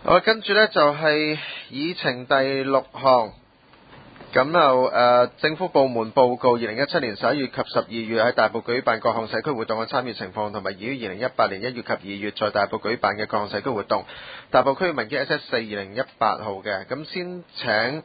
好，跟住呢就係議程第6項，咁就政府部門報告2017年11月及12月喺大埔舉辦各項社區活動嘅參與情況，同埋於2018年1月及2月在大埔舉辦嘅各項社區活動。大埔區文件 SS4 2018號嘅，咁先請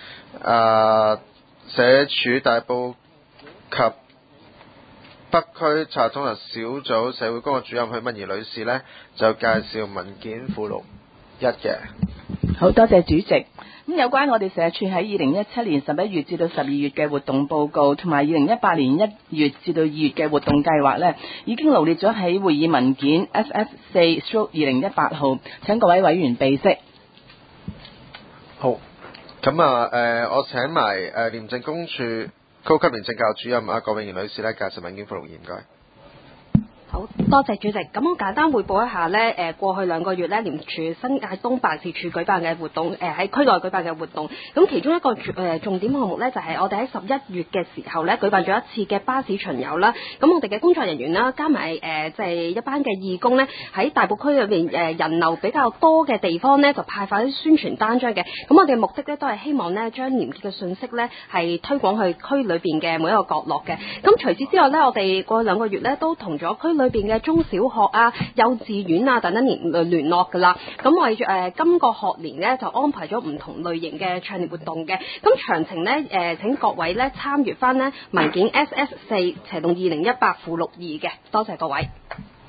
社署大埔及北區查統合小組社會工作主任許敏儀女士呢，就介紹文件附錄1嘅。 好多謝主席。咁有關我哋社署喺2017年11月至到12月嘅活動報告，同埋2018年1月至到2月嘅活動計劃呢，已經羅列咗喺會議文件 SS4/2018號，請各位委員備悉。 好，咁我請埋廉政公署高級廉政教育主任郭永賢女士呢，介紹文件附錄2，唔該。 好多謝主席。咁我簡單匯報一下呢，過去2個月呢，廉署新界東辦事處舉辦嘅活動，喺區內舉辦嘅活動。咁其中一個重點項目呢，就係我哋喺11月嘅時候呢，舉辦咗一次嘅巴士巡遊啦。咁我哋嘅工作人員啦，加埋即係一班嘅義工呢，喺大埔區裏面人流比較多嘅地方呢，就派發啲宣傳單張嘅。咁我哋目的呢，都係希望呢，將廉潔嘅信息呢，係推廣去區裏邊嘅每一個角落嘅。咁除此之外呢，我哋過去2個月呢，都同咗區裏邊嘅中小學啊、幼稚園啊等等聯絡㗎啦。咁我哋今個學年呢，就安排咗唔同類型嘅倡廉活動嘅。咁詳情呢，請各位呢參閱翻呢文件 SS4/2018附錄2嘅。多謝各位。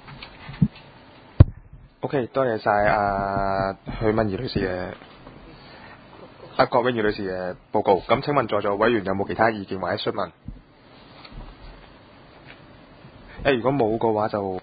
OK， 多謝晒許敏儀女士嘅郭永儀女士嘅報告。咁請問在座委員有冇其他意見或者詢問？如果冇嘅話就